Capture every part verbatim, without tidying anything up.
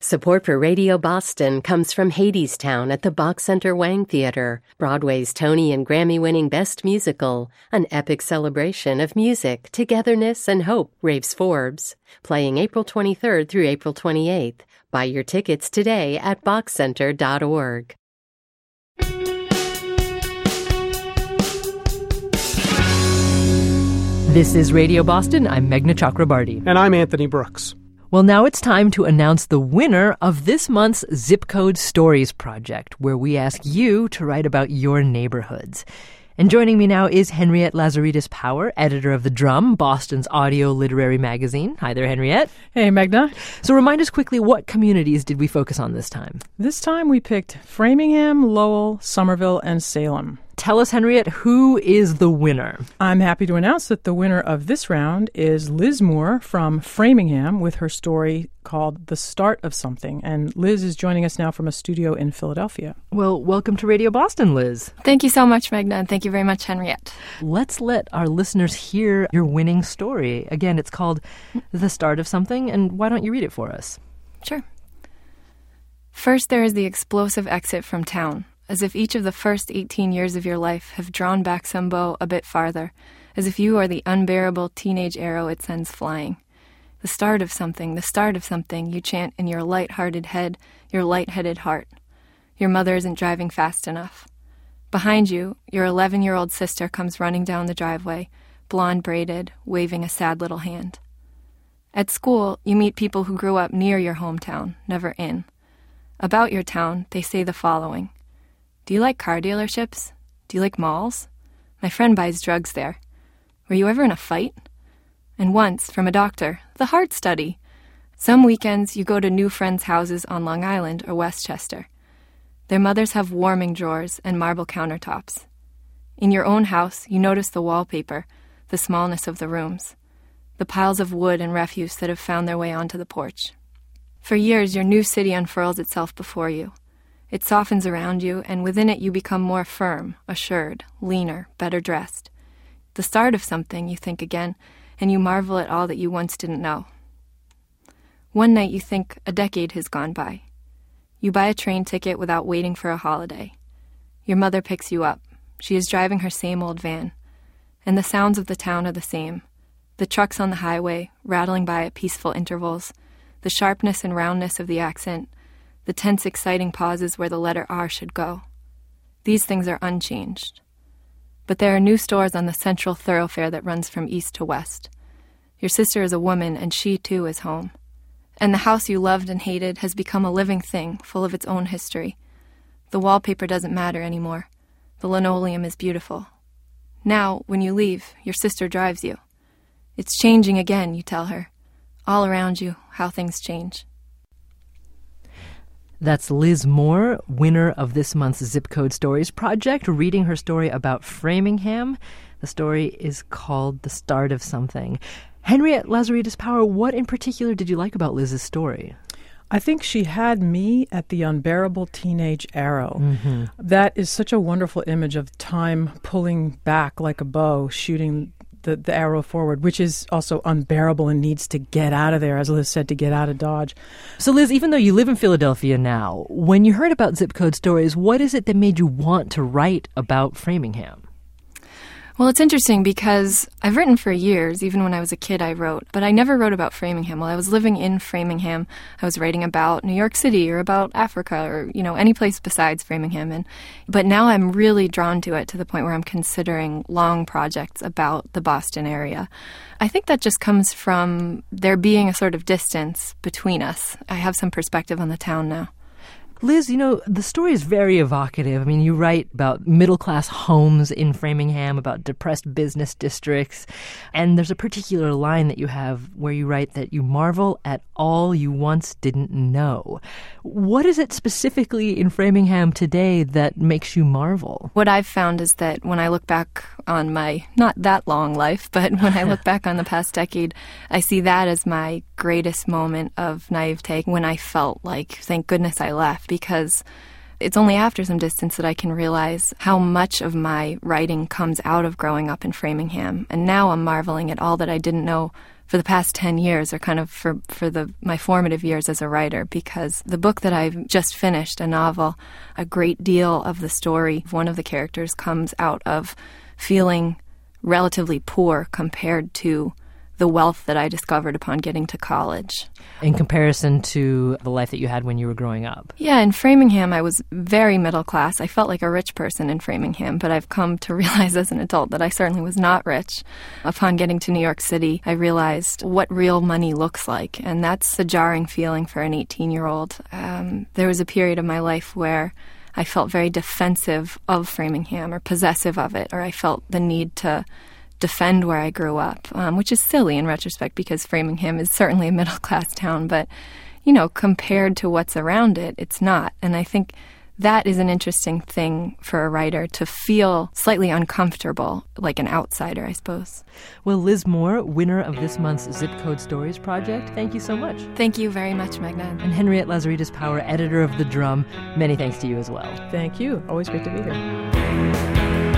Support for Radio Boston comes from Hadestown at the Bach Center Wang Theater, Broadway's Tony and Grammy-winning Best Musical, an epic celebration of music, togetherness, and hope, raves Forbes. Playing April twenty-third through April twenty-eighth. Buy your tickets today at bach center dot org. This is Radio Boston. I'm Meghna Chakrabarty. And I'm Anthony Brooks. Well, now it's time to announce the winner of this month's Zip Code Stories Project, where we ask you to write about your neighborhoods. And joining me now is Henriette Lazaridis-Power, editor of The Drum, Boston's audio literary magazine. Hi there, Henriette. Hey, Meghna. So remind us quickly, what communities did we focus on this time? This time we picked Framingham, Lowell, Somerville, and Salem. Tell us, Henriette, who is the winner? I'm happy to announce that the winner of this round is Liz Moore from Framingham with her story called The Start of Something. And Liz is joining us now from a studio in Philadelphia. Well, welcome to Radio Boston, Liz. Thank you so much, Meghna, and thank you very much, Henriette. Let's let our listeners hear your winning story. Again, it's called The Start of Something, and why don't you read it for us? Sure. First, there is the explosive exit from town, as if each of the first eighteen years of your life have drawn back some bow a bit farther, as if you are the unbearable teenage arrow it sends flying. The start of something, the start of something, you chant in your light-hearted head, your light-headed heart. Your mother isn't driving fast enough. Behind you, your eleven-year-old sister comes running down the driveway, blonde-braided, waving a sad little hand. At school, you meet people who grew up near your hometown, never in. About your town, they say the following. Do you like car dealerships? Do you like malls? My friend buys drugs there. Were you ever in a fight? And once, from a doctor, the heart study. Some weekends, you go to new friends' houses on Long Island or Westchester. Their mothers have warming drawers and marble countertops. In your own house, you notice the wallpaper, the smallness of the rooms, the piles of wood and refuse that have found their way onto the porch. For years, your new city unfurls itself before you. It softens around you, and within it you become more firm, assured, leaner, better dressed. The start of something, you think again, and you marvel at all that you once didn't know. One night you think a decade has gone by. You buy a train ticket without waiting for a holiday. Your mother picks you up. She is driving her same old van. And the sounds of the town are the same. The trucks on the highway, rattling by at peaceful intervals, the sharpness and roundness of the accent, the tense, exciting pauses where the letter R should go. These things are unchanged. But there are new stores on the central thoroughfare that runs from east to west. Your sister is a woman, and she, too, is home. And the house you loved and hated has become a living thing, full of its own history. The wallpaper doesn't matter anymore. The linoleum is beautiful. Now, when you leave, your sister drives you. It's changing again, you tell her. All around you, how things change. That's Liz Moore, winner of this month's Zip Code Stories Project, reading her story about Framingham. The story is called The Start of Something. Henriette Lazaridis-Power, what in particular did you like about Liz's story? I think she had me at the unbearable teenage arrow. Mm-hmm. That is such a wonderful image of time pulling back like a bow, shooting the, the arrow forward, which is also unbearable and needs to get out of there, as Liz said, to get out of Dodge. So, Liz, even though you live in Philadelphia now, when you heard about Zip Code Stories, what is it that made you want to write about Framingham? Well, it's interesting because I've written for years. Even when I was a kid, I wrote. But I never wrote about Framingham. While I was living in Framingham, I was writing about New York City or about Africa or, you know, any place besides Framingham. And But now I'm really drawn to it to the point where I'm considering long projects about the Boston area. I think that just comes from there being a sort of distance between us. I have some perspective on the town now. Liz, you know, the story is very evocative. I mean, you write about middle-class homes in Framingham, about depressed business districts, and there's a particular line that you have where you write that you marvel at all you once didn't know. What is it specifically in Framingham today that makes you marvel? What I've found is that when I look back on my, not that long life, but when I look back on the past decade, I see that as my greatest moment of naivete, when I felt like, thank goodness I left, because it's only after some distance that I can realize how much of my writing comes out of growing up in Framingham. And now I'm marveling at all that I didn't know for the past ten years, or kind of for, for the my formative years as a writer, because the book that I've just finished, a novel, a great deal of the story of one of the characters comes out of feeling relatively poor compared to the wealth that I discovered upon getting to college. In comparison to the life that you had when you were growing up? Yeah, in Framingham, I was very middle class. I felt like a rich person in Framingham, but I've come to realize as an adult that I certainly was not rich. Upon getting to New York City, I realized what real money looks like, and that's a jarring feeling for an eighteen-year-old. Um, there was a period of my life where I felt very defensive of Framingham, or possessive of it, or I felt the need to defend where I grew up, um, which is silly in retrospect because Framingham is certainly a middle-class town, but, you know, compared to what's around it, it's not. And I think that is an interesting thing for a writer, to feel slightly uncomfortable, like an outsider, I suppose. Well, Liz Moore, winner of this month's Zip Code Stories Project, thank you so much. Thank you very much, Magna. And Henriette Lazaridis Power, editor of The Drum, many thanks to you as well. Thank you. Always great to be here.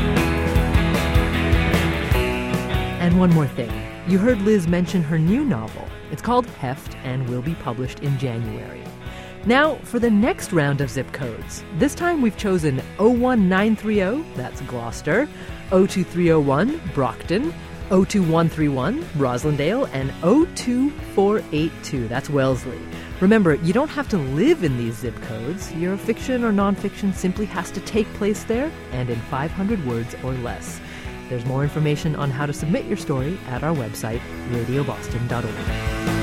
And one more thing. You heard Liz mention her new novel. It's called Heft and will be published in January. Now, for the next round of zip codes. This time we've chosen oh one nine three oh, that's Gloucester, oh two three oh one, Brockton, oh two one three one, Roslindale, and oh two four eight two, that's Wellesley. Remember, you don't have to live in these zip codes. Your fiction or nonfiction simply has to take place there and in five hundred words or less. There's more information on how to submit your story at our website, radio boston dot org.